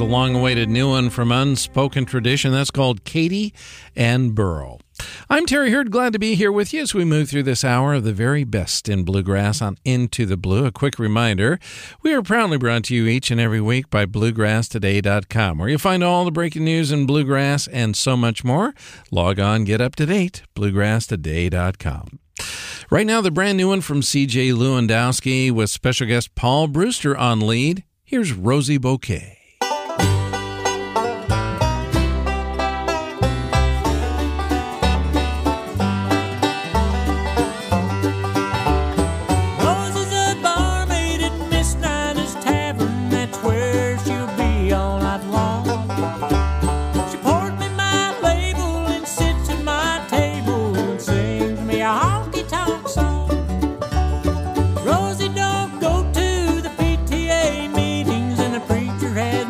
a long-awaited new one from Unspoken Tradition. That's called Katie and Burl. I'm Terry Hurd, glad to be here with you as we move through this hour of the very best in bluegrass on Into the Blue. A quick reminder, we are proudly brought to you each and every week by BluegrassToday.com, where you'll find all the breaking news in bluegrass and so much more. Log on, get up to date, BluegrassToday.com. Right now, the brand new one from C.J. Lewandowski with special guest Paul Brewster on lead. Here's Rosie Bouquet. Rosie don't go to the PTA meetings, and the preacher has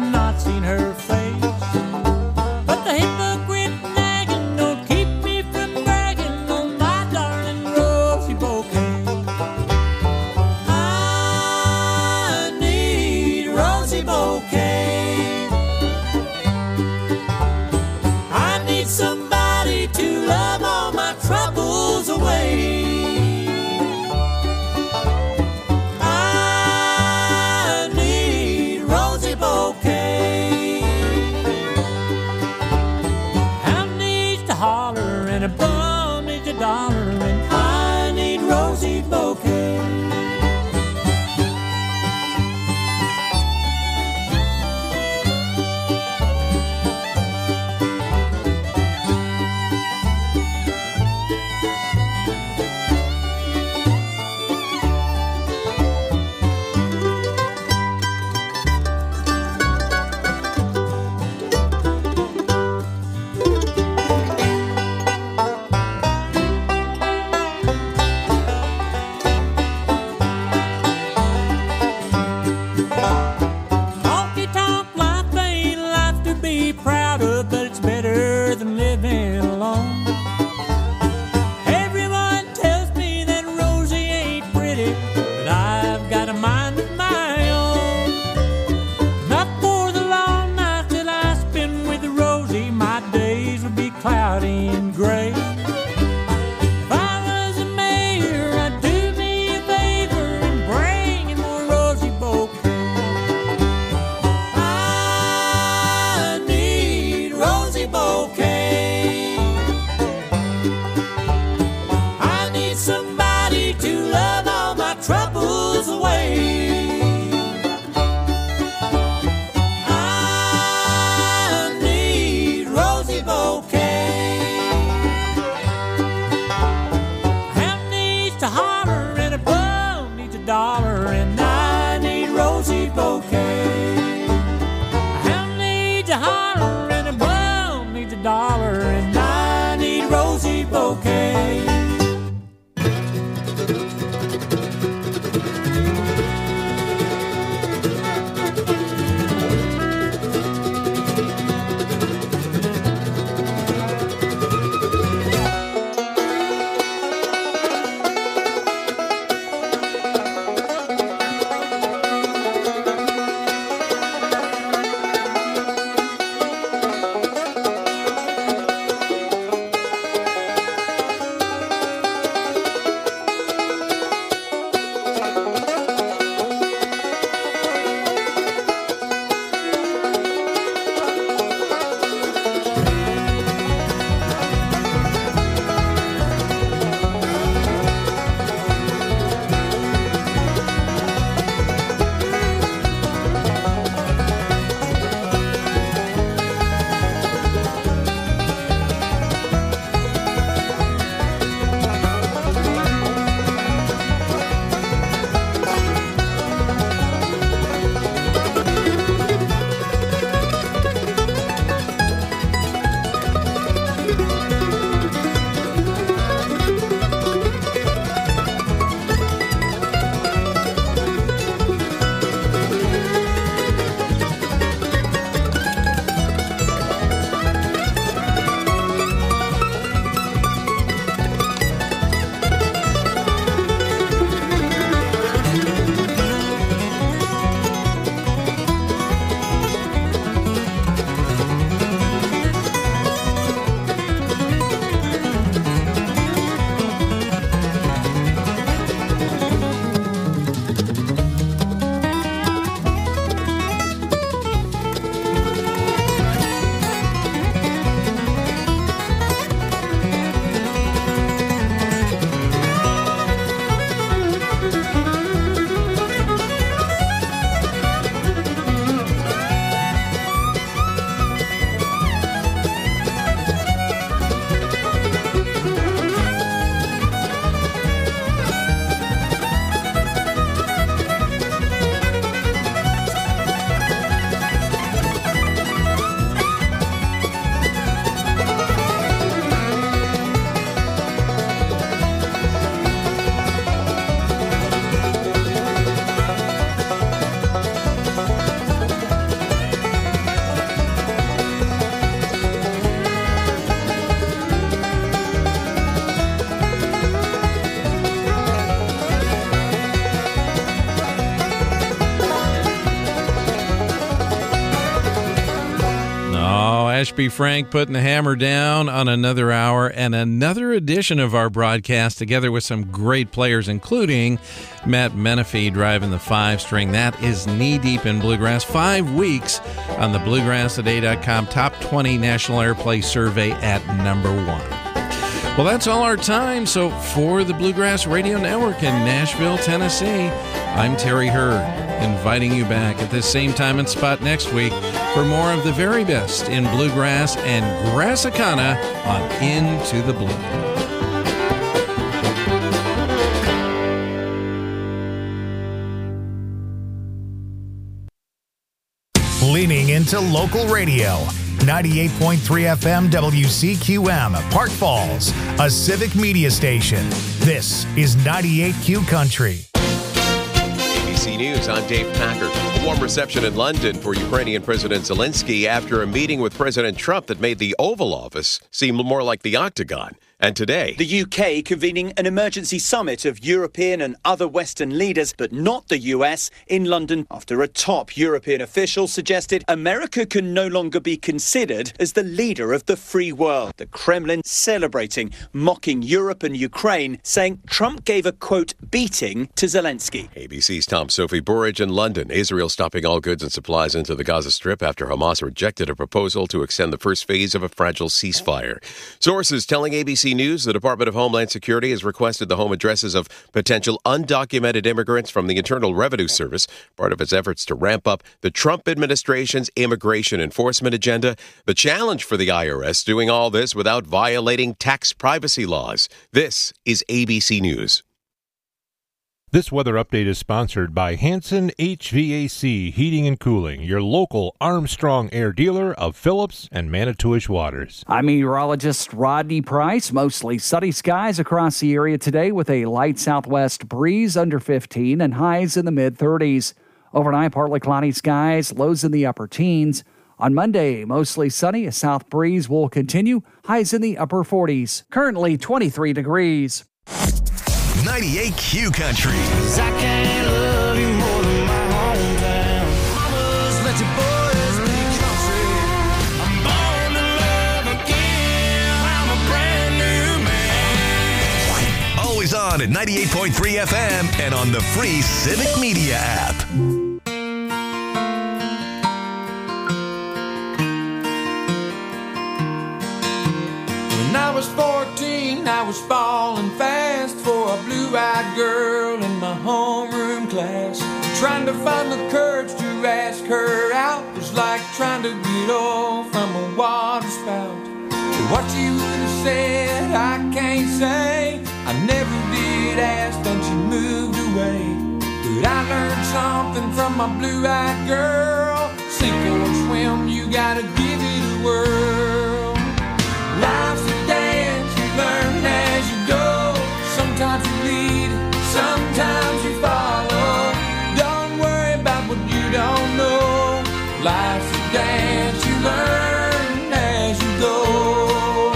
Ashby Frank putting the hammer down on another hour and another edition of our broadcast, together with some great players, including Matt Menifee driving the 5-string. That is knee-deep in bluegrass. 5 weeks on the BluegrassToday.com Top 20 National Airplay Survey at number 1. Well, that's all our time. So for the Bluegrass Radio Network in Nashville, Tennessee, I'm Terry Hurd, inviting you back at this same time and spot next week for more of the very best in bluegrass and Grassicana on Into the Blue. Leaning into local radio. 98.3 FM WCQM, Park Falls, a civic media station. This is 98Q Country. ABC News, I'm Dave Packer. A warm reception in London for Ukrainian President Zelensky after a meeting with President Trump that made the Oval Office seem more like the Octagon. And today, the UK convening an emergency summit of European and other Western leaders, but not the US, in London after a top European official suggested America can no longer be considered as the leader of the free world. The Kremlin celebrating, mocking Europe and Ukraine, saying Trump gave a, quote, beating to Zelensky. ABC's Tom Sophie Burridge in London. Israel stopping all goods and supplies into the Gaza Strip after Hamas rejected a proposal to extend the first phase of a fragile ceasefire. Sources telling ABC News the Department of Homeland Security has requested the home addresses of potential undocumented immigrants from the Internal Revenue Service, part of its efforts to ramp up the Trump administration's immigration enforcement agenda. The challenge for the IRS doing all this without violating tax privacy laws. This is ABC News. This weather update is sponsored by Hanson HVAC Heating and Cooling, your local Armstrong Air dealer of Phillips and Manitowish Waters. I'm meteorologist Rodney Price. Mostly sunny skies across the area today with a light southwest breeze under 15 and highs in the mid-30s. Overnight, partly cloudy skies, lows in the upper teens. On Monday, mostly sunny. A south breeze will continue. Highs in the upper 40s. Currently 23 degrees. 98Q Country. I can't love you more than my hometown. Mamas, let your boys be country. I'm born to love again. I'm a brand new man. Always on at 98.3 FM and on the free Civic Media app. When I was 14, I was falling fast for a blue-eyed girl in my homeroom class. Trying to find the courage to ask her out was like trying to get oil from a water spout. What she would have said, I can't say. I never did ask, then she moved away. But I learned something from my blue-eyed girl. Sink or swim, you gotta give it a whirl. Life's a dance, you learn as you go. Sometimes you lead, sometimes you follow. Don't worry about what you don't know. Life's a dance, you learn as you go.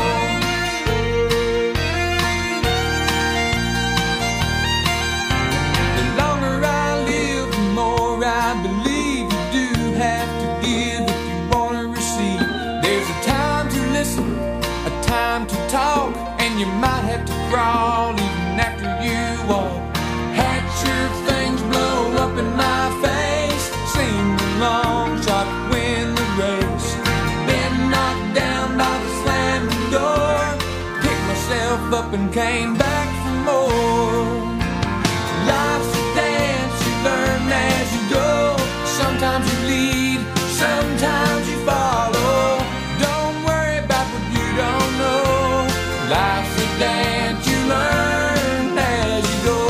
The longer I live, the more I believe you do have to give if you want to receive. There's a time to listen, a time to talk, and you might have to crawl even after you walk. Had your things blow up in my face, sing the long shot, win the race. Been knocked down by the slamming door, picked myself up and came back for more. Life's a dance, you learn as you go. Sometimes you lead, sometimes you follow. Don't worry about what you don't know. Life's a dance, you learn as you go.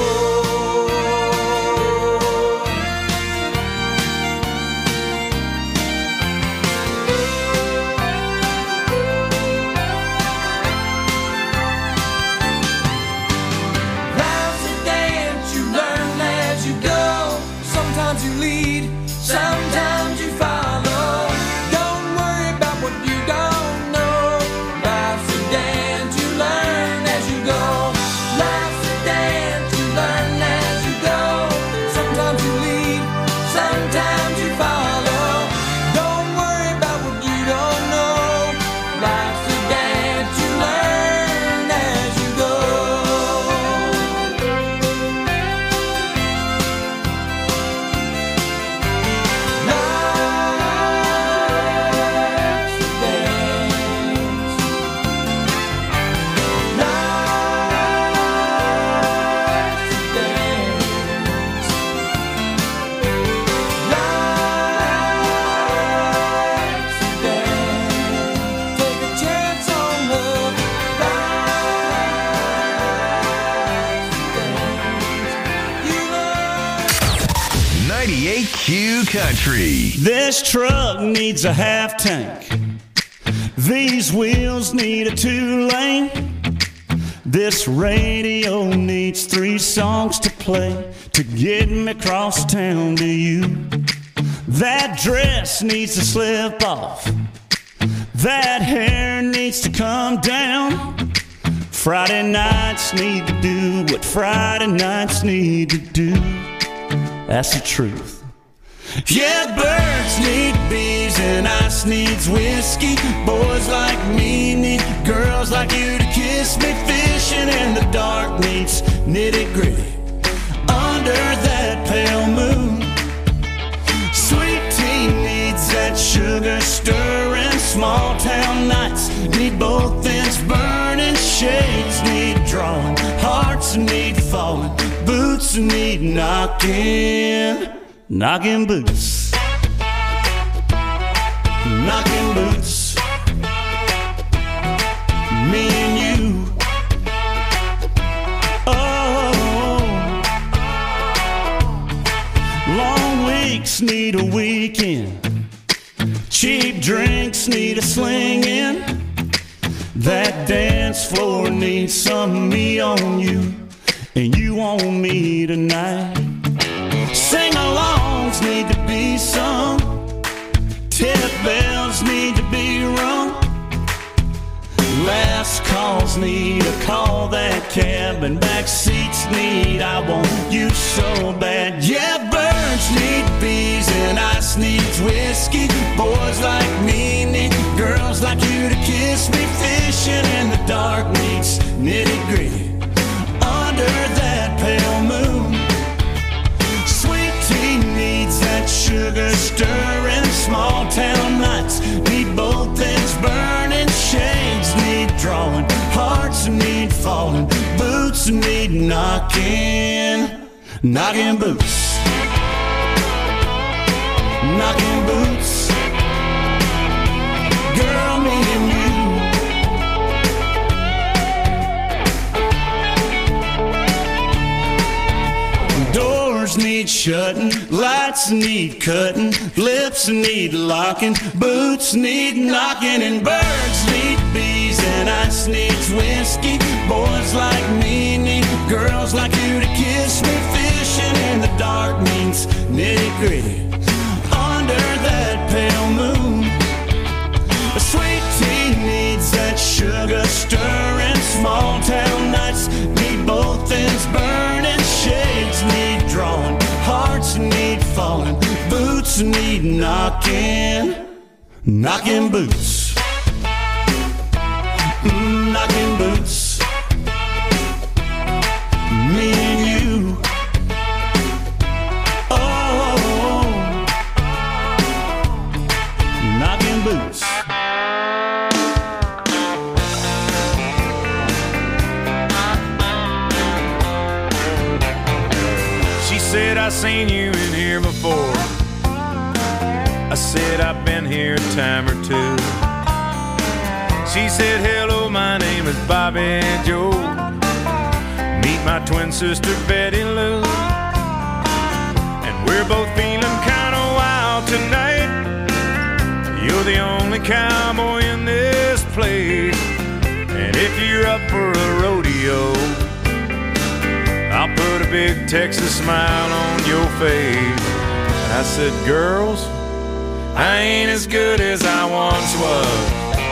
Country. This truck needs a half tank. These wheels need a 2-lane. This radio needs 3 songs to play to get me across town to you. That dress needs to slip off. That hair needs to come down. Friday nights need to do what Friday nights need to do. That's the truth. Yeah, birds need bees and ice needs whiskey. Boys like me need girls like you to kiss me. Fishing in the dark needs nitty-gritty under that pale moon. Sweet tea needs that sugar stirring. Small town nights need both ends burning. Shades need drawing, hearts need falling, boots need knocking. Knocking boots, knocking boots, me and you. Oh, long weeks need a weekend. Cheap drinks need a slinging. That dance floor needs some me on you, and you on me tonight. Sing-alongs need to be sung. Tip bells need to be rung. Last calls need a call that cab, and back seats need I want you so bad. Yeah, birds need bees and ice needs whiskey. Boys like me need girls like you to kiss me. Fishing in the dark needs nitty-gritty under that pale moon. Sweet tea needs that sugar stirring. Small town nights need both ends burning. Shades need drawing, hearts need falling, boots need knocking. Knocking boots, knocking boots. Girl, me and you. Doors need shutting, lights need cutting, lips need locking, boots need knocking, and birds need bees and ice needs whiskey. Boys like me need girls like you to kiss me. Fishing in the dark means nitty-gritty under that pale moon. A sweet tea needs that sugar stirring. Small town nights need both ends burning. Shades need drawing, hearts need falling, boots need knocking. Knocking boots, knocking boots, me and you. Oh, knocking boots. She said, I seen you in here before. I said, I've been here a time or two. She said, hello, my name is Bobby Joe. Meet my twin sister, Betty Lou. And we're both feeling kind of wild tonight. You're the only cowboy in this place. And if you're up for a rodeo, I'll put a big Texas smile on your face. I said, girls, I ain't as good as I once was.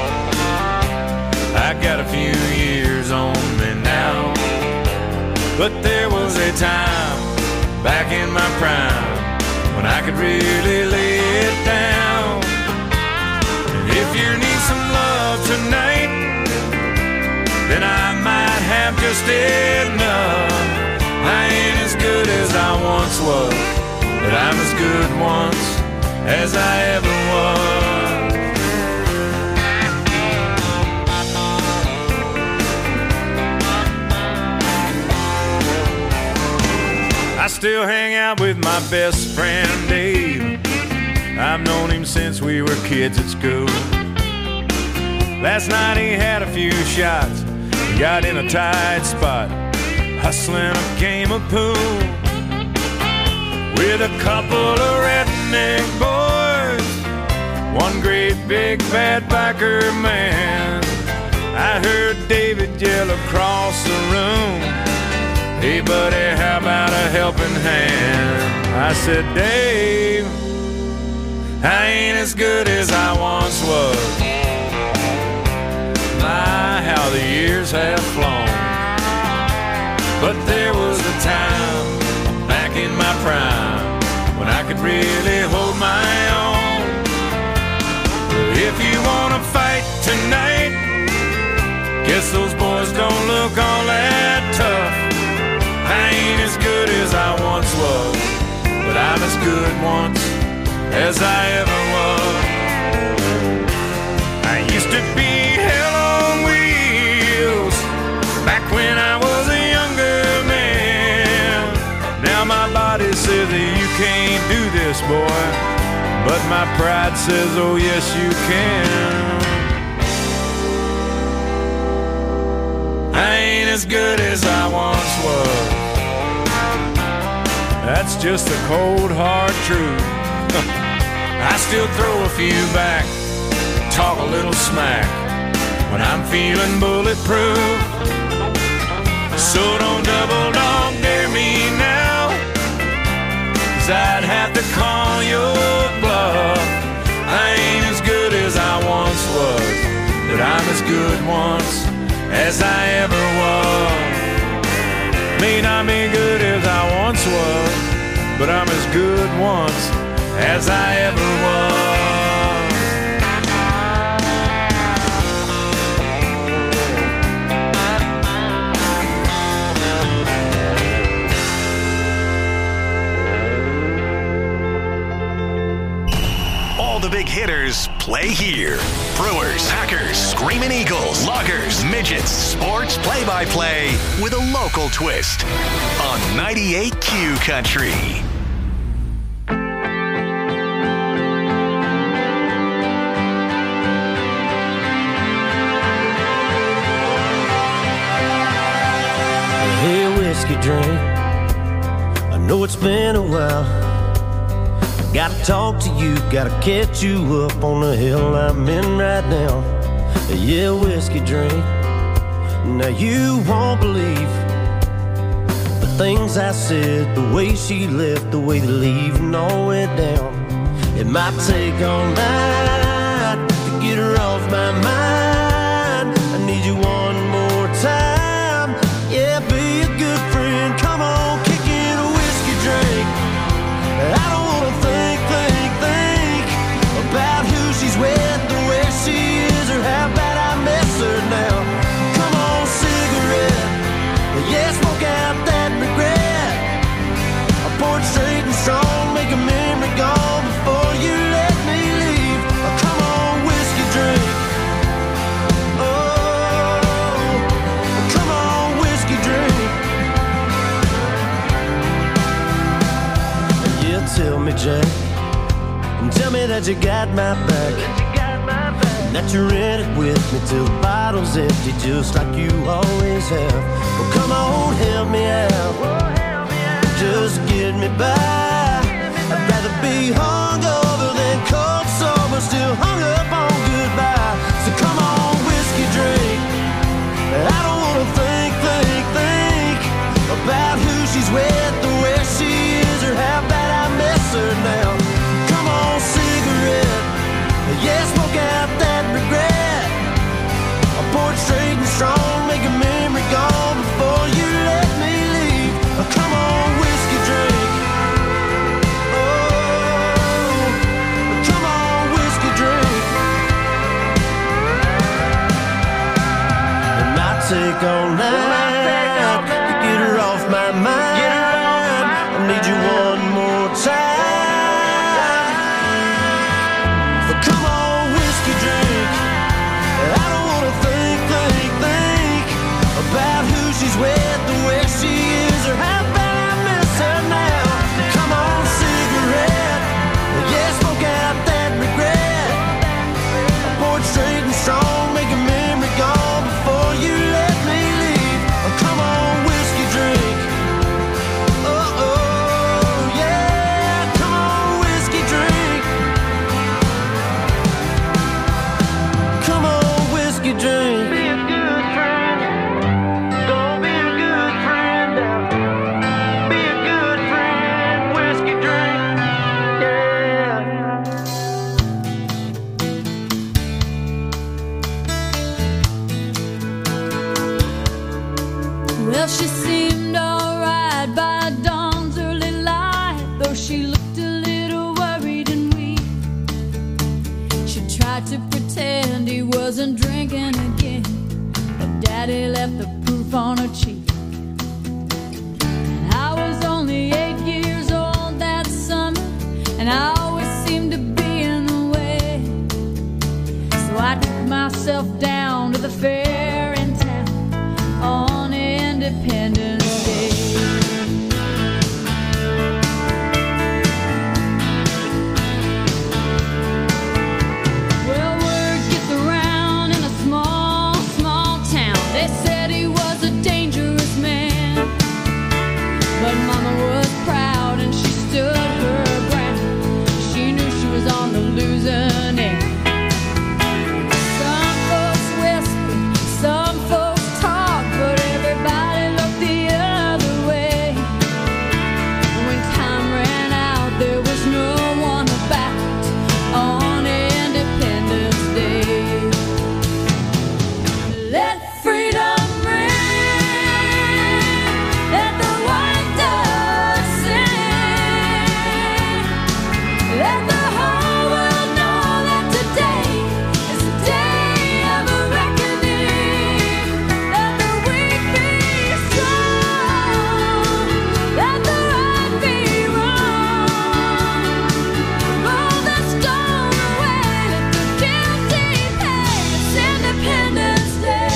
I got a few years on me now, but there was a time back in my prime when I could really lay it down. And if you need some love tonight, then I might have just enough. I ain't as good as I once was, but I'm as good once as I ever was. I still hang out with my best friend Dave. I've known him since we were kids at school. Last night he had a few shots, got in a tight spot, hustling a game of pool with a couple of rednecks redneck boys, one great big bad biker man. I heard David yell across the room, "Hey buddy, how about a helping hand?" I said, "Dave, I ain't as good as I once was. My, how the years have flown. But there was a time back in my prime when I could really hold my own. If you want to fight tonight, guess those boys don't look all that tough. I ain't as good as I once was, but I'm as good once as I ever was. I used to be hell on wheels back when I was a younger man. Now my body says that you can't do this, boy, but my pride says, oh yes you can. I ain't as good as I once was. That's just the cold hard truth. I still throw a few back, talk a little smack when I'm feeling bulletproof. So don't double dog dare me now, 'cause I'd have to call your bluff. I ain't as good as I once was, but I'm as good once as I ever was. May not be good as I once was, but I'm as good once as I ever was. All the big hitters play here. Brewers, Packers, Screamin' Eagles, Loggers, Midgets, sports play-by-play with a local twist on 98Q Country. Hey, whiskey drink, I know it's been a while. Gotta talk to you, gotta catch you up on the hill I'm in right now. Yeah, whiskey drink, now you won't believe the things I said, the way she left, the way the leaving all went down. It might take all night to get her off my mind. I need you one more time, yeah, be a good friend. Come on, kick in a whiskey drink. I don't wanna think about who she's with or where she is or how bad I miss her now. Come on, cigarette, yeah, smoke out that regret. I pour it straight and strong, make a memory gone before you let me leave. Come on, whiskey drink. Oh, come on, whiskey drink. Yeah, tell me, Jack, and tell me that you got my back, that you're in it with me till the bottle's empty, just like you always have. Well, come on, help me out, just get me by. I'd rather be hungover than cold sober, still hung up on goodbye. So come on, whiskey drink. I don't wanna think about who she's with or where she is or how bad I miss her now. Cigarette, yeah, smoke out that regret. I pour it straight and strong, make a memory gone before you let me leave. Come on, whiskey drink. Oh, come on, whiskey drink. It might take all night to get her off my mind. I need you one more time. About who she's with, the way she is, or how bad I miss her now. Come on, cigarette, yeah, smoke out that regret. I pour it straight and strong, make a memory gone before you let me leave. Come on, whiskey drink. Oh, oh, yeah, come on, whiskey drink. Well, she seemed alright by dawn's early light, though she looked a little worried and weak. She tried to pretend he wasn't drinking again, but Daddy left the proof on her cheek. And I was only 8 years old that summer, and I always seemed to be in the way. So I took myself down to the fair in town on Independence Day. Well, word gets around in a small, small town. They said he was a dangerous man, but Mama was proud and she stood her ground. She knew she was on the losing end. Some folks whispered, some folks talked, but everybody looked the other way. When time ran out, there was no one about on Independence Day. Let freedom ring, let the white dove sing, let the whole world know that today is the day of a reckoning. Let the weak be strong, let the right be wrong. Roll the stone away, let the guilty pay. It's Independence Day.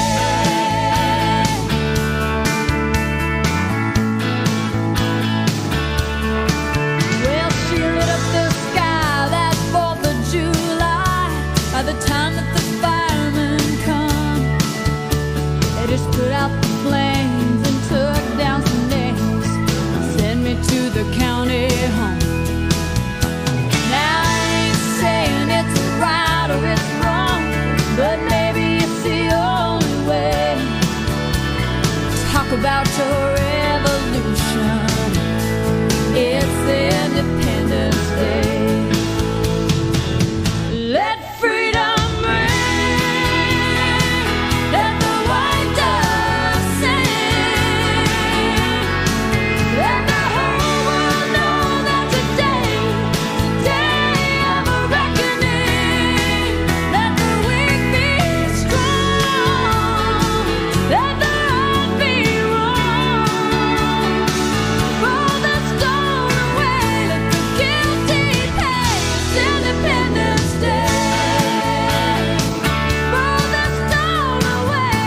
Well, she lit up the sky that 4th of July. By the time that the firemen come, they just put out the flames and took down some names and sent me to the county home. Now I ain't saying it's right or it's wrong, but maybe it's the only way. Talk about your revolution. It's Independence Day. Let freedom ring, let the white dove sing, let the whole world know that today is the day of a reckoning. Let the weak be strong, let the right be wrong. Roll the stone away, let the guilty pay. It's Independence Day. Roll the stone away.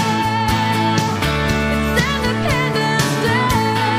It's Independence Day.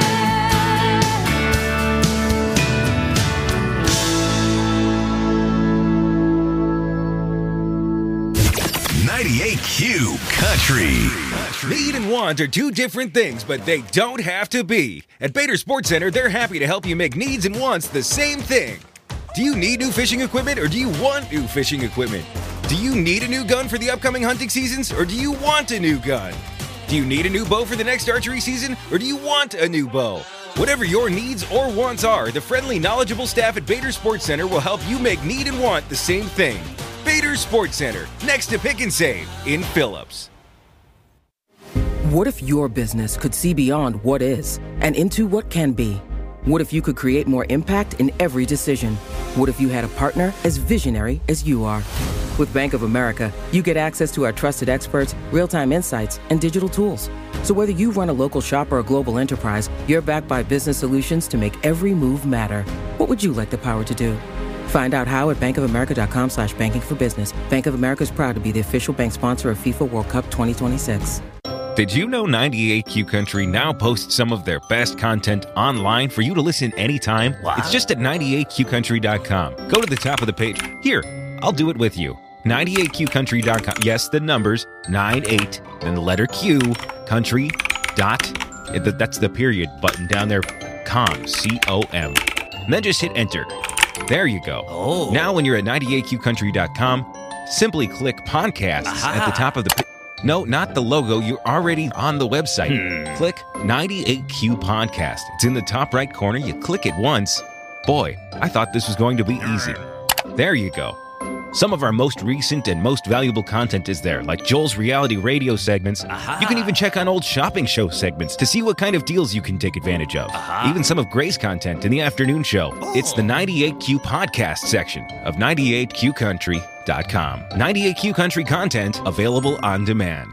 98Q Country. Need and want are two different things, but they don't have to be. At Bader Sports Center, they're happy to help you make needs and wants the same thing. Do you need new fishing equipment or do you want new fishing equipment? Do you need a new gun for the upcoming hunting seasons or do you want a new gun? Do you need a new bow for the next archery season or do you want a new bow? Whatever your needs or wants are, the friendly, knowledgeable staff at Bader Sports Center will help you make need and want the same thing. Bader Sports Center, next to Pick and Save in Phillips. What if your business could see beyond what is and into what can be? What if you could create more impact in every decision? What if you had a partner as visionary as you are? With Bank of America, you get access to our trusted experts, real-time insights, and digital tools. So whether you run a local shop or a global enterprise, you're backed by business solutions to make every move matter. What would you like the power to do? Find out how at bankofamerica.com/banking for business. Bank of America is proud to be the official bank sponsor of FIFA World Cup 2026. Did you know 98Q Country now posts some of their best content online for you to listen anytime? Wow. It's just at 98QCountry.com. Go to the top of the page. Here, I'll do it with you. 98QCountry.com. Yes, the numbers, 98, then the letter Q, country, dot, that's the period button down there, com, C-O-M. And then just hit enter. There you go. Oh. Now when you're at 98QCountry.com, simply click podcast at the top of the page. No, not the logo. You're already on the website. Click 98Q Podcast. It's in the top right corner. You click it once. Boy, I thought this was going to be easy. There you go. Some of our most recent and most valuable content is there, like Joel's reality radio segments. You can even check on old shopping show segments to see what kind of deals you can take advantage of. Even some of Gray's content in the afternoon show. It's the 98Q podcast section of 98QCountry.com. 98Q Country content available on demand.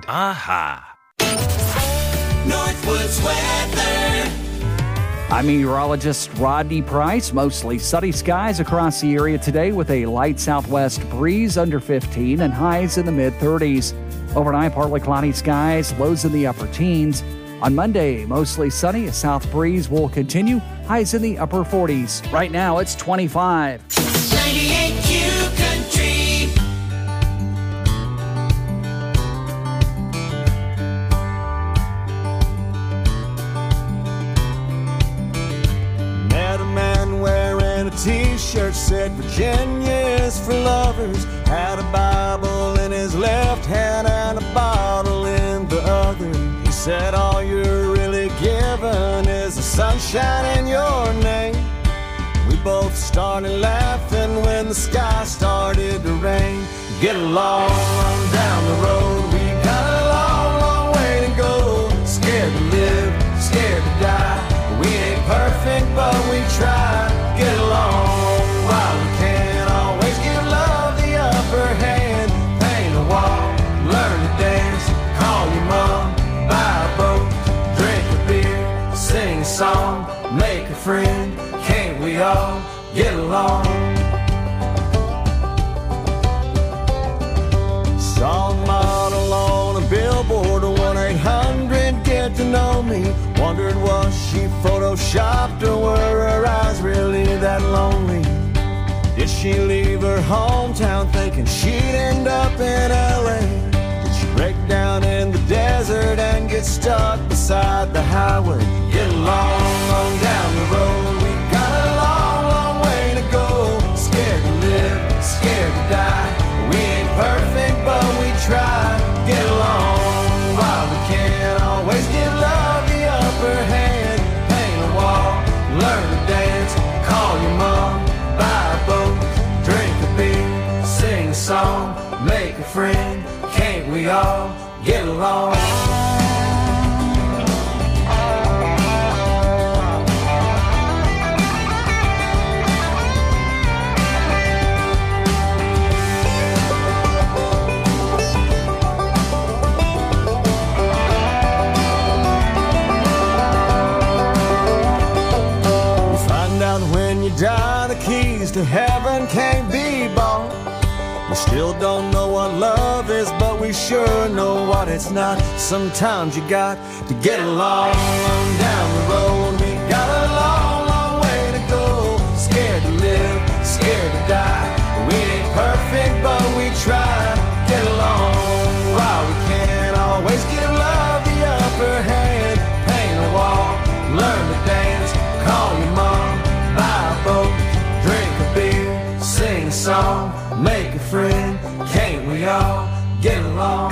Northwoods weather. I'm meteorologist Rodney Price. Mostly sunny skies across the area today with a light southwest breeze under 15 and highs in the mid-30s. Overnight, partly cloudy skies, lows in the upper teens. On Monday, mostly sunny. A south breeze will continue, highs in the upper 40s. Right now, it's 25. 98Q Country. T-shirt said Virginia's for lovers. Had a Bible in his left hand and a bottle in the other. He said all you're really given is the sunshine in your name. We both started laughing when the sky started to rain. Get along on down the road. We got a long, long way to go. Scared to live, scared to die. We ain't perfect, but we try. Get along while we can. Always give love the upper hand. Paint a wall, learn to dance. Call your mom, buy a boat, drink a beer, sing a song, make a friend. Can't we all get along? Saw a model on a billboard, 1-800-GET-TO-KNOW ME. Wondered was she photoshopped or were her eyes really that lonely? Did she leave her hometown thinking she'd end up in LA? Did she break down in the desert and get stuck beside the highway? Get along on down the road. We got a long, long way to go. Scared to live, scared to die. We ain't perfect, but we try. Get along while we can. Always give love the upper hand. Paint a wall, learn to dance. Call your mom, buy a boat, drink a beer, sing a song, make a friend. Can't we all get along? Die, the keys to heaven can't be bought. We still don't know what love is, but we sure know what it's not. Sometimes you got to get along on down the road. We got a long, long way to go. Scared to live, scared to die. We ain't perfect, but we try. Get along while we can. Always give love the upper hand. Paint a wall, learn to dance. Call your mom, buy a boat, drink a beer, sing a song, make a friend. Can't we all get along?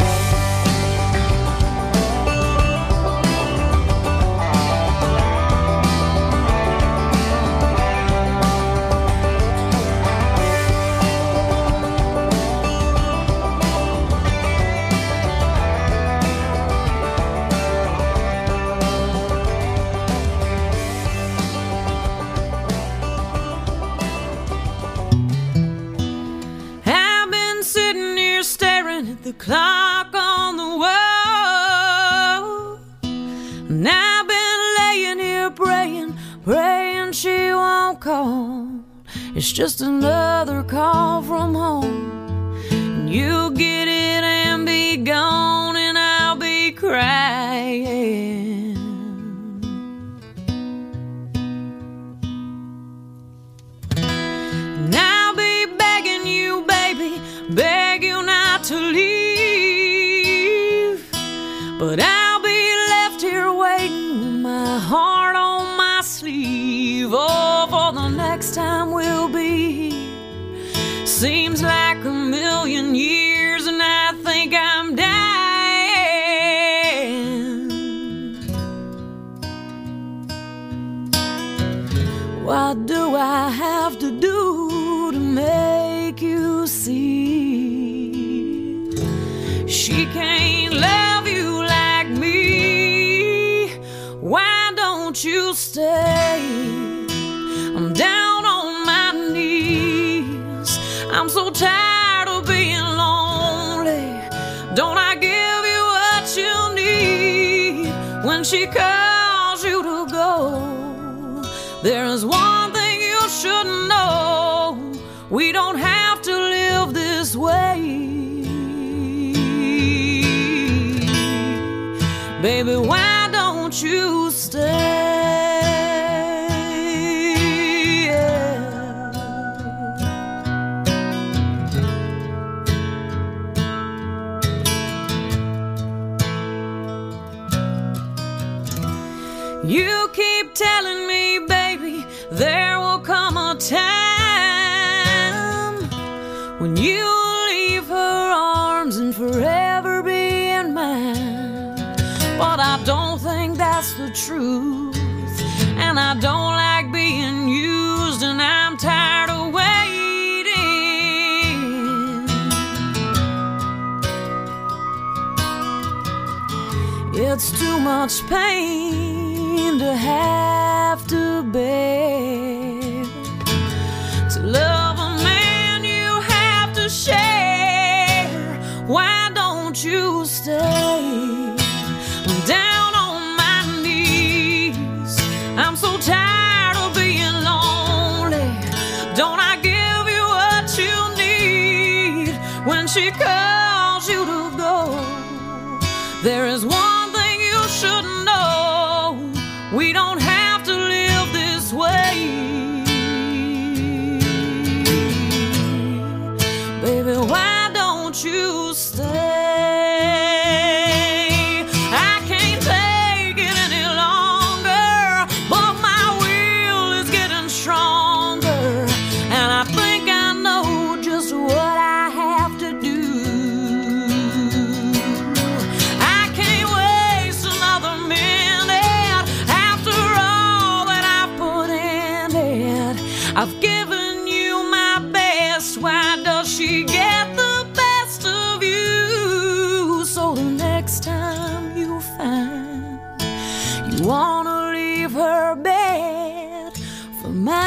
The clock on the wall, and I've been laying here praying she won't call. It's just another call from home, and you'll get it and be gone, and I'll be crying. And I'll be begging you, baby, beg you not to leave. But I'll be left here waiting with my heart on my sleeve. Oh, for the next time we'll be here. Seems like a million years, and I think I'm dying. What do I have to do to make you see? don't you stay? I'm down on my knees. I'm so tired of being lonely. Don't I give you what you need when she calls you to go? There is one thing you should know. We don't have to live this way. Baby, why don't you stay? You keep telling me, baby, there will come a time when you'll leave her arms and forever be in mine. But I don't think that's the truth, and I don't like being used, and I'm tired of waiting. It's too much pain to have to bear. To love a man you have to share. Why don't you stay? I'm down on my knees. I'm so tired of being lonely. Don't I give you what you need when she calls you to go? There is one thing you should know. We don't have to live this way. Baby, why don't you stay? I can't take it any longer, but my will is getting stronger, and I think I know just what I have to do. I can't waste another minute after all that I've put in it. I've given you my best. Why does she get the best of you? So the next time you find you wanna leave her bed for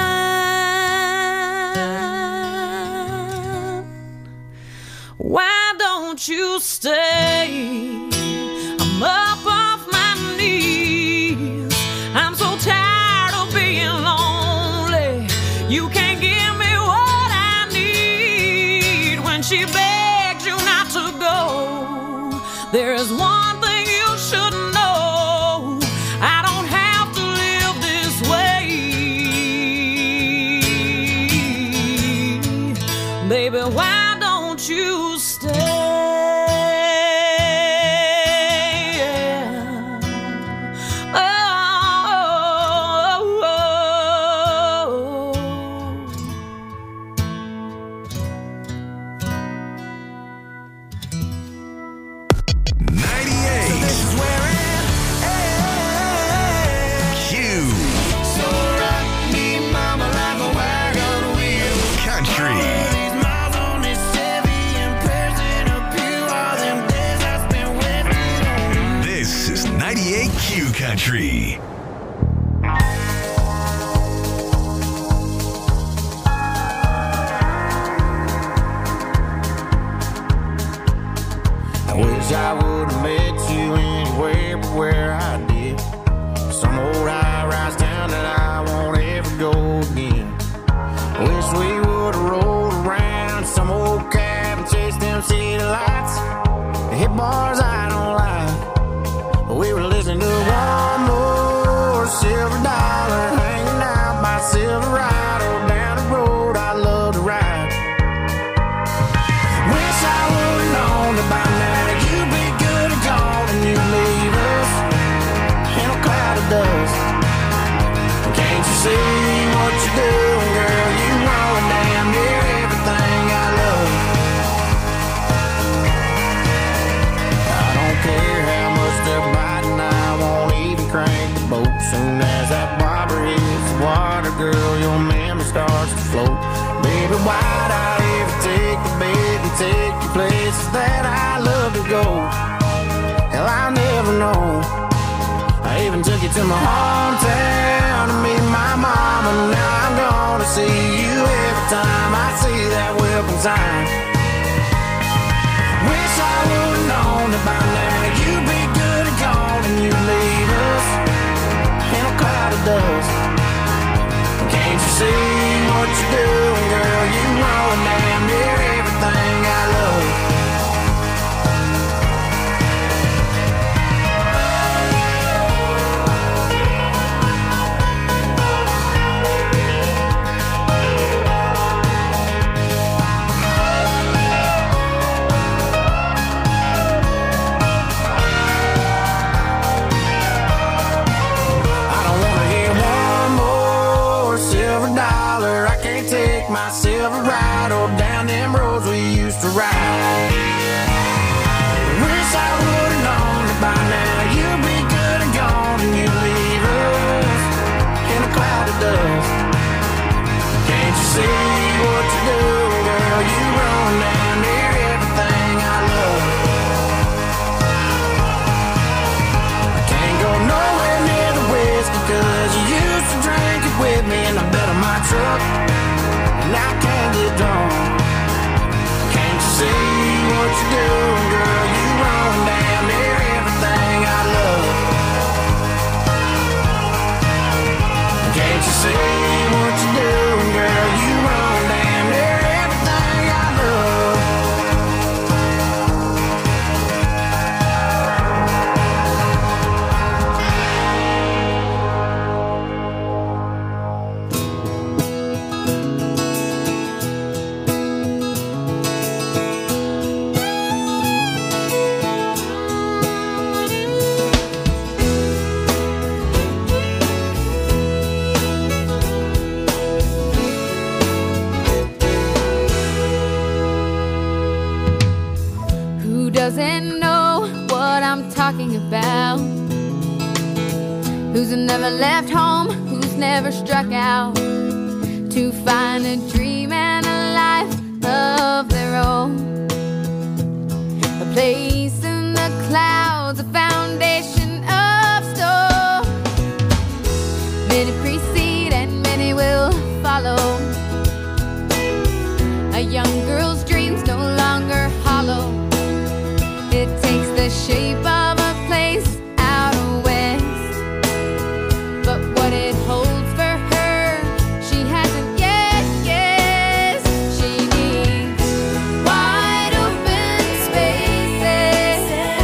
mine, why don't you stay? I'm up off my knees. I'm so tired of being lonely. You can't give me what I need when she begs you not to go. There is one thing you should know. I don't have to live this way. Baby, why don't you stay? Country. I wish I would have met you anywhere but where I did. Some old high-rise town that I won't ever go again. I wish we would have rolled around some old cab and chased them city lights. Hit bars I don't like, but we were listening to one more silver dollar, hanging out by Silverado down the road I love to ride. Wish I would have known that by now that you'd be good and gone and you'd leave us in a cloud of dust. Can't you see what you're doing, girl? You ruin damn near everything I love. I don't care how much they're biting, I won't even crank the boat. Soon as that bobber hits the water, girl, your memory starts to float. Baby, why'd I ever take the bait and take you places that I love to go? Hell, I'll never know. even took you to my hometown to meet my mama. Now I'm gonna see you every time I see that Wilkins sign. Wish I would've known that by now you'd be good and gone and you'd leave us in a cloud of dust. Can't you see what you're doing, girl? You ruin damn near everything I love. My silver ride or down them roads we used to ride. Wish I would've known that by now you'd be good and gone and you'd leave us in a cloud of dust. Can't you see what you're doing, girl? You run down near everything I love. I can't go nowhere near the whiskey 'cause you used to drink it with me in the bed of my truck. And I can't get drunk. Can't you see what you're doing, girl? You run down near everything I love. Can't you see what you're doing, girl? You run down near everything I love. Doesn't know what I'm talking about. Who's never left home, who's never struck out to find a dream and a life of their own. A place in the clouds, a foundation of stone. Many precede and many will follow. A young girl's dreams no longer hollow. It takes the shape of a place out west, but what it holds for her, she hasn't yet guessed. She needs wide open spaces,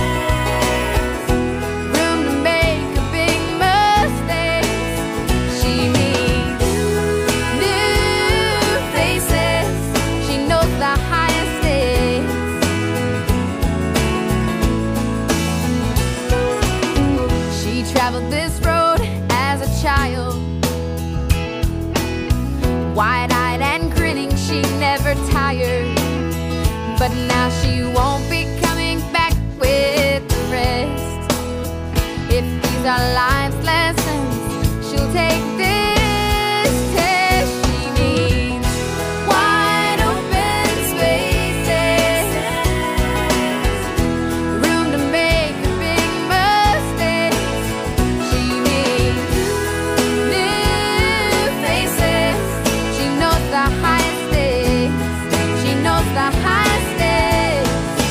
room to make a big mistake. She needs new faces. She knows the highest stakes. Traveled this road as a child, wide-eyed and grinning, she never tired. But now she won't be coming back with the rest. If these are life's lessons, she'll take this test. She needs wide open spaces, room to make a big mistake. She needs new faces. She knows the highest stakes. She knows the highest stakes.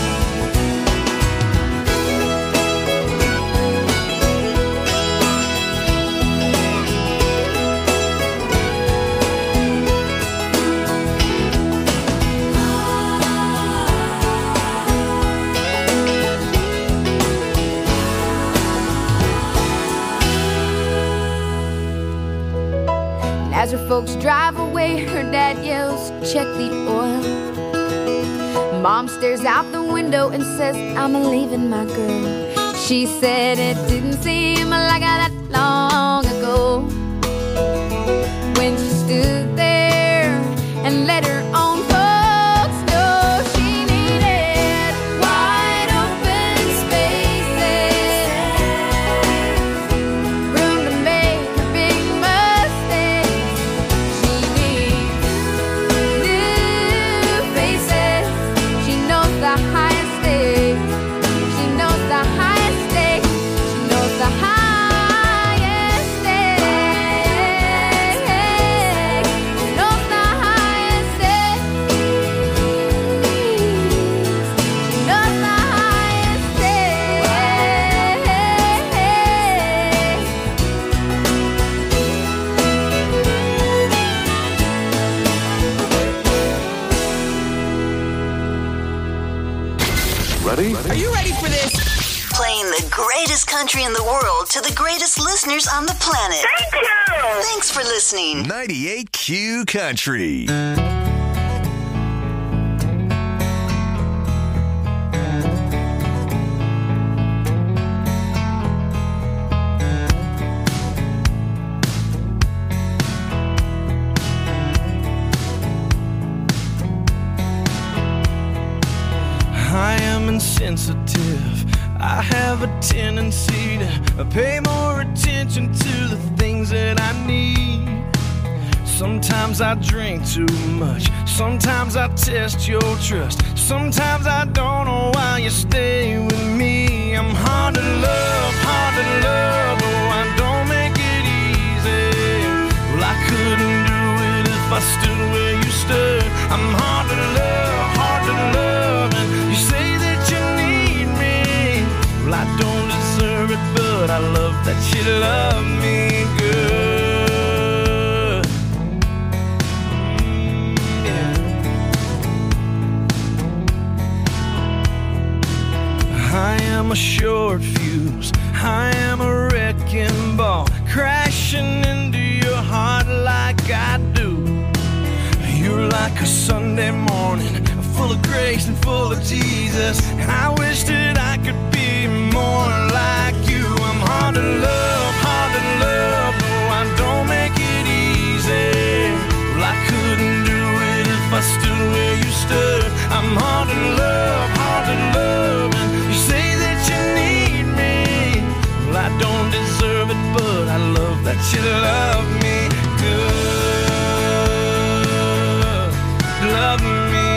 As her folks drive away, her dad yells, "Check the oil." Mom stares out the window and says, "I'm leaving my girl." She said it didn't seem like that long ago when she stood there and let her own folks know she needed wide open spaces, room to make a big mistake. She needs new faces. She knows the highest stakes. She knows the highest stakes. She knows the highest. greatest country in the world to the greatest listeners on the planet. Thank you! Thanks for listening. 98Q Country. I am insensitive. I have a tendency to pay more attention to the things that I need. Sometimes I drink too much. Sometimes I test your trust. Sometimes I don't know why you stay with me. I'm hard to love, oh, I don't make it easy. Well, I couldn't do it if I stood where you stood. I'm hard to love, and you say that you need me. Well, I don't deserve it, but I love that you love me good. I am a short fuse, I am a wrecking ball, crashing into your heart like I do. You're like a Sunday morning, full of grace and full of Jesus. I wish that I could be more like you. I'm hard to love, no, I don't make it easy. Well, I couldn't do it if I stood where you stood. I'm hard to love, and you say that you need me. Well, I don't deserve it, but I love that you love me good. Love me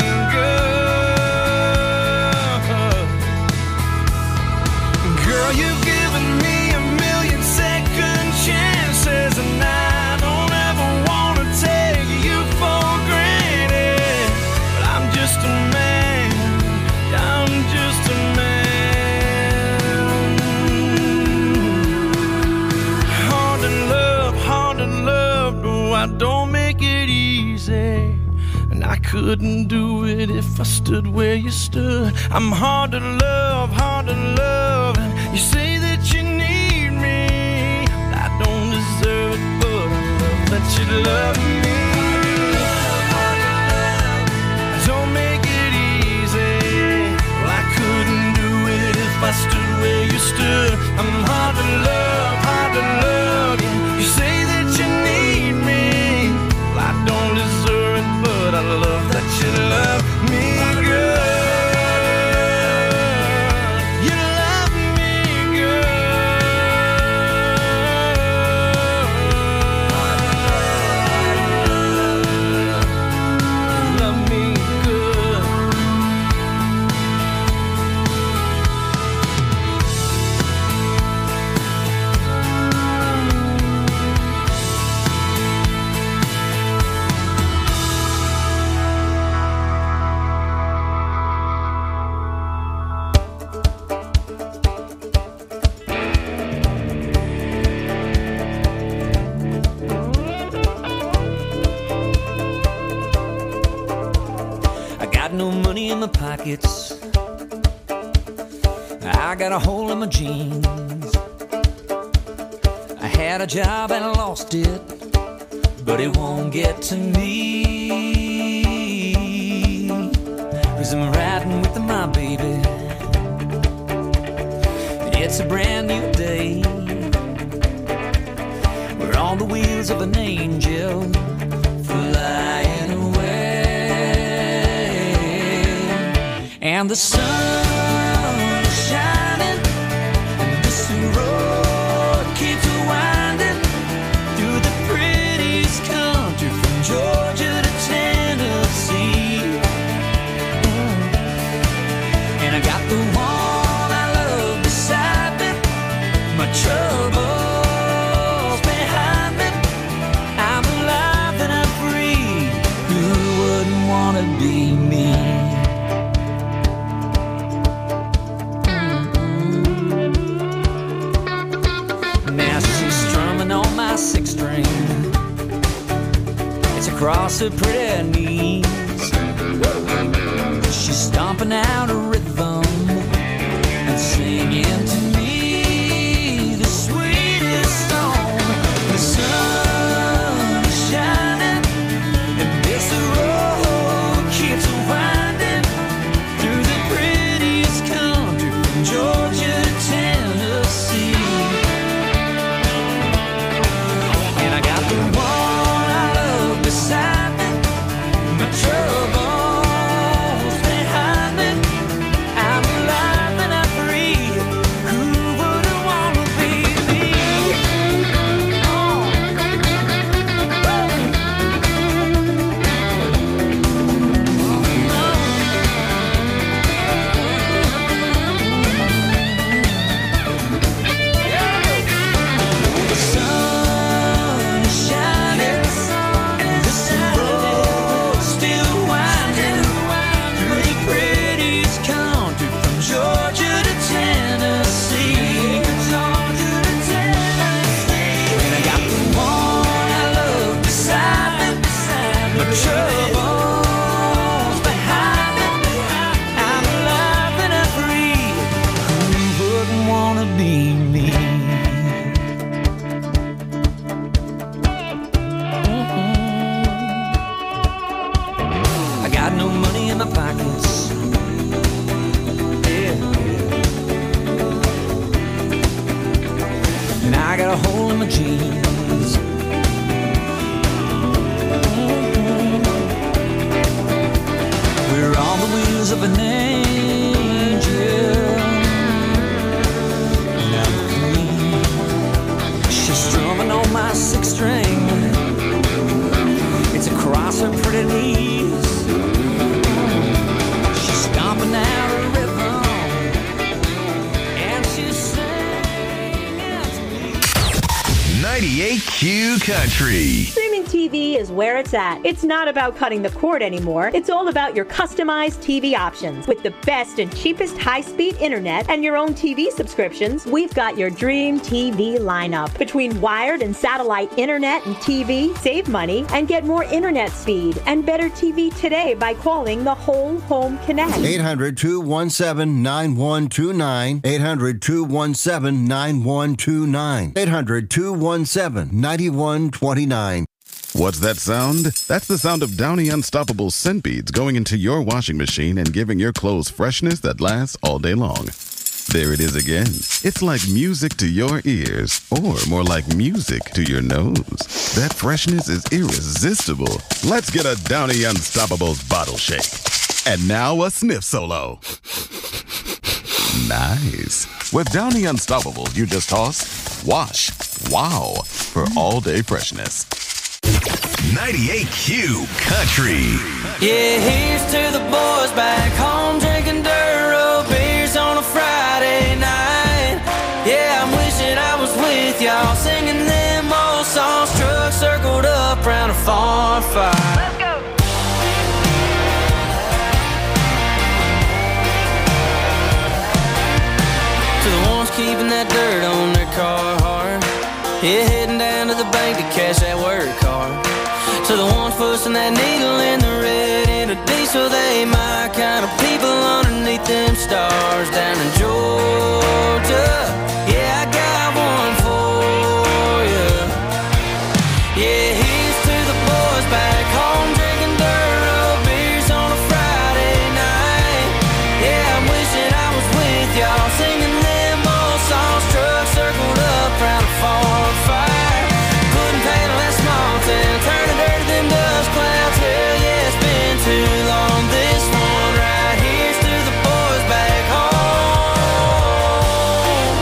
good. Girl, you've given me a million second chances, and I don't ever want to take you for granted. But I'm just a man, I'm just a man. Hard to love, no, I don't make it easy. I couldn't do it if I stood where you stood. I'm hard to love, and you say that you need me. I don't deserve it, but I love that you love me. I don't make it easy. Well, I couldn't do it if I stood where you stood. I'm hard to love, yeah. You say that you need me. Well, I don't deserve it, but I love that you love me good. You love me good. Love me good. No money in my pockets, I got a hole in my jeans. I had a job and I lost it, but it won't get to me, 'cause I'm riding with my baby. It's a brand new day, we're on the wheels of an angel flying away. And the sun is shining, and this road keeps winding through the prettiest country from Georgia to Tennessee. And I got the one I love beside me, my troubles behind me. I'm alive and I'm free, who wouldn't want to be me? Six string, it's across her pretty knees. She's stomping out a rhythm and singing to me. still need me. I got no money in my pockets. Yeah. And I got a hole in my jeans. We're on the wheels of an angel. Now I'm free. She's strumming on my sixth string. It's across her pretty knees. She's stomping out a rhythm, and she's singing to me. 98Q Country. Streaming TV is where it's at. It's not about cutting the cord anymore. It's all about your customized TV options. With the best and cheapest high-speed internet and your own TV subscriptions, we've got your dream TV lineup. Between wired and satellite internet and TV, save money and get more internet speed and better TV today by calling the Whole Home Connect. 800-217-9129. 800-217-9129. 800-217-9129. What's that sound? That's the sound of Downy Unstoppable scent beads going into your washing machine and giving your clothes freshness that lasts all day long. There it is again. It's like music to your ears, or more like music to your nose. That freshness is irresistible. Let's get a Downy Unstoppables bottle shake. And now a sniff solo. Nice. With Downy Unstoppables, you just toss, wash, wow, for all-day freshness. 98Q Country. Yeah, here's to the boys back home drinking dirt road beers on a Friday night. Yeah, I'm wishing I was with y'all singing them old songs. Trucks circled up round a farm fire. Let's go. To the ones keeping that dirt on their car hard. Yeah, heading down to the bank to cash that work card. To the ones pushing that needle in the red into diesel, they my kind of people underneath them stars down in Georgia. Yeah, I got one for you. Yeah, here's to the boys back home drinking dirt road beers on a Friday night. Yeah, I'm wishing I was with y'all singing them old songs. Trucks circled up round a farm fire, putting paint on that small town, turning dirt to them dust clouds. Hell yeah, it's been too long. This one right here's to the boys back home.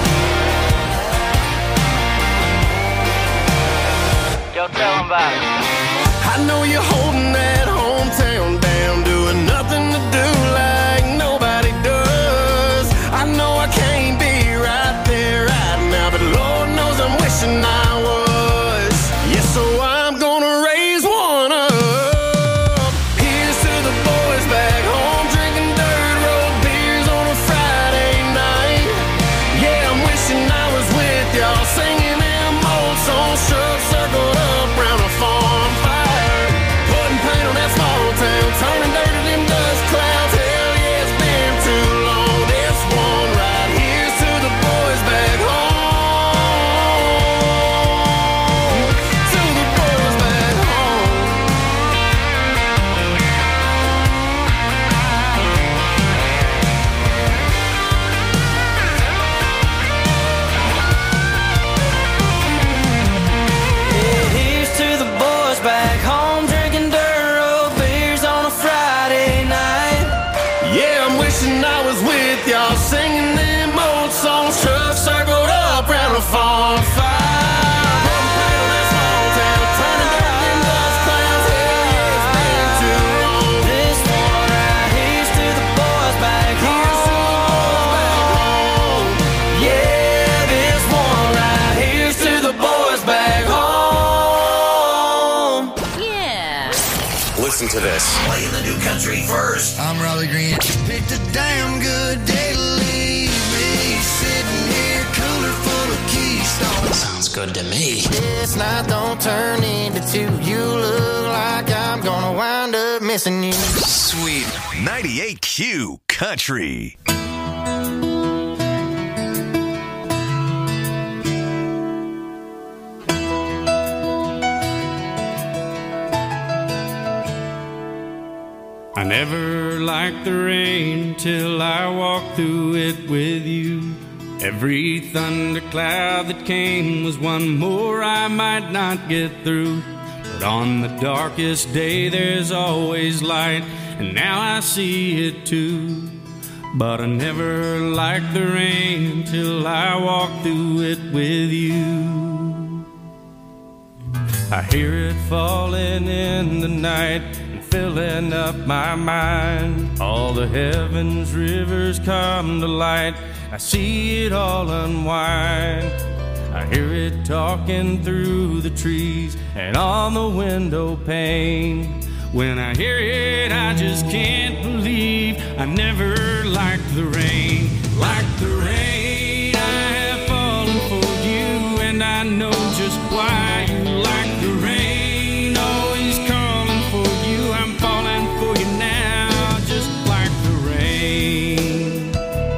Yo, tell them about it. I know you're holding that hometown down, doing nothing to do like nobody does. I know I can't be right there right now, but Lord knows I'm wishing I was. Yeah, so I'm gonna raise one up. Here's to the boys back home drinking dirt road beers on a Friday night. Yeah, I'm wishing I was with y'all singing them old songs. Trucks circled up round a farm fire, putting paint on that small town, turning dirt to them dust clouds. Hell yeah, it's been too long. This one right here's to the boys back home. To the boys back home. Yeah, here's to the boys back home drinking dirt road beers on a Friday night. Yeah, I'm wishing I was with y'all singing them old songs. Trucks circled up round a farm fire. Putting paint on that small town, turning dirt to them dust clouds. Hell yeah, it's been too long. This one right here's to the boys back home. Yeah, this one right here's to the boys back home. Yeah. Listen to this. Playing the new country first. I'm Raleigh Green. Picked a damn good day to leave me sitting here, cooler full of Keystone. Sounds good to me. This night don't turn into two. You look like I'm gonna wind up missing you. Sweet 98Q Country. never liked the rain till I walked through it with you. Every thundercloud that came was one more I might not get through. But on the darkest day there's always light, and now I see it too. But I never liked the rain till I walked through it with you. I hear it falling in the night and filling up my mind. All the heavens rivers come to light, I see it all unwind. I hear it talking through the trees and on the window pane. When I hear it, I just can't believe I never liked the rain. Like the rain, I have fallen for you, and I know just why you like the rain. Always calling for you, I'm falling for you now, just like the rain.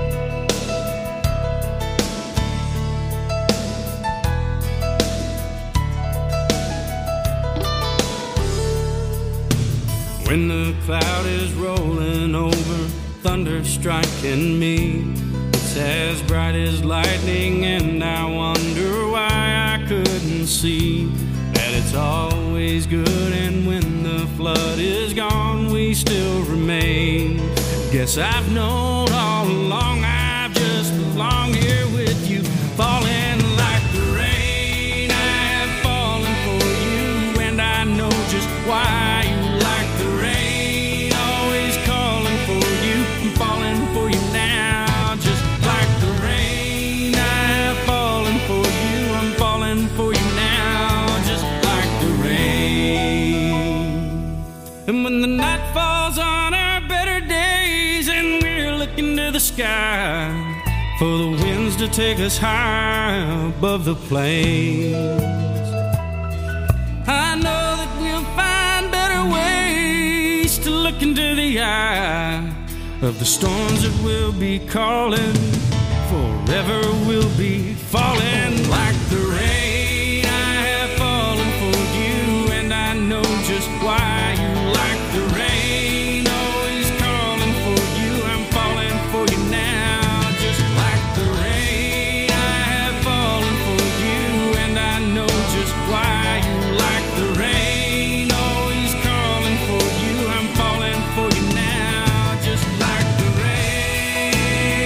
When the cloud is rolling over, thunder striking me, it's as bright as lightning, and I wonder why I couldn't see that it's always good, and when the flood is gone, we still remain. Guess I've known all along I just belong here with you, falling like the rain. I have fallen for you, and I know just why you like the rain. Always calling for you, I'm falling for you now, just like the rain. I have fallen for you, I'm falling for you now, just like the rain. And when the night falls on our better days and we're looking to the sky for the winds to take us high above the plains, I know that we'll find better ways to look into the eye of the storms that will be calling. Forever we'll be falling like the rain. I have fallen for you, and I know just why you like the rain. Always calling for you, I'm falling for you now, just like the rain. I have fallen for you, and I know just why you like the rain. Always calling for you, I'm falling for you now, just like the rain.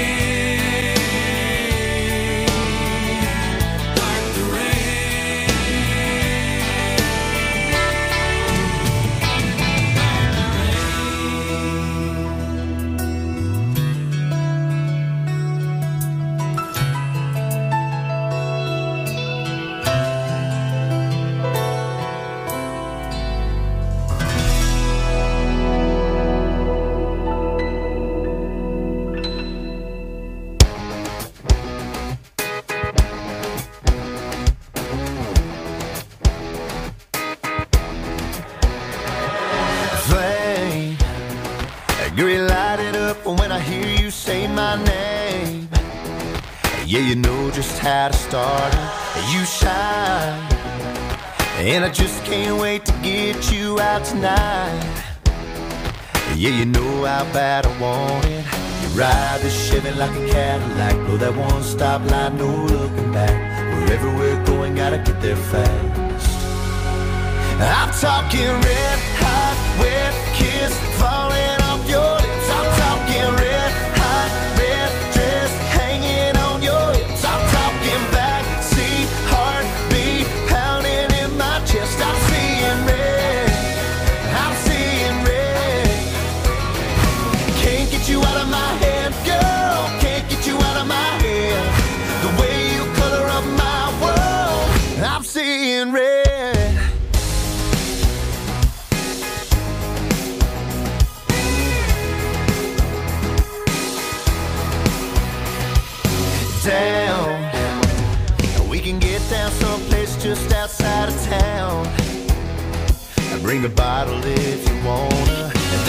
Like the rain. Flame, get lighted up when I hear you say my name. Yeah, you know just how to start it. You shine, and I just can't wait to get you out tonight. Yeah, you know how bad I want it. You ride the Chevy like a Cadillac, blow that one stop light, no looking back. Wherever we're going, gotta get there fast. I'm talking red hot, wet kiss falling off your lips. I'm talking red hot, red dress hanging on your hips. I'm talking backseat heartbeat pounding in my chest. I'm seeing red, I'm seeing red. Can't get you out of my head, girl. Can't get you out of my head. The way you color up my world, I'm seeing red. Down, we can get down someplace just outside of town. Bring a bottle if you wanna. And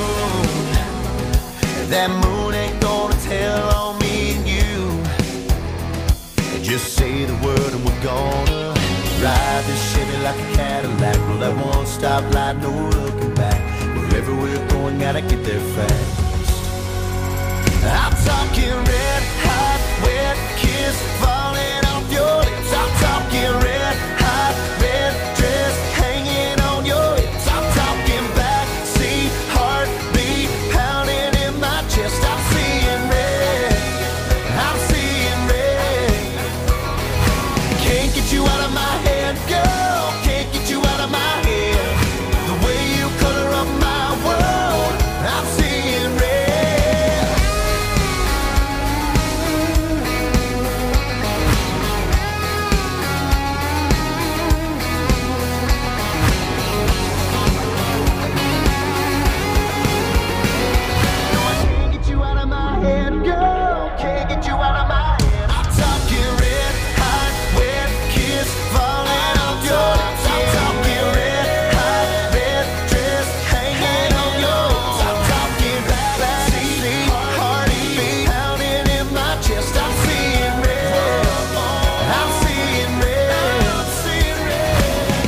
that moon ain't gonna tell on me and you. Just say the word and we're gonna ride this Chevy like a Cadillac. Roll that one stop light, no looking back. Wherever wherever we're going, gotta get there fast. I'm talking red hot, wet kiss.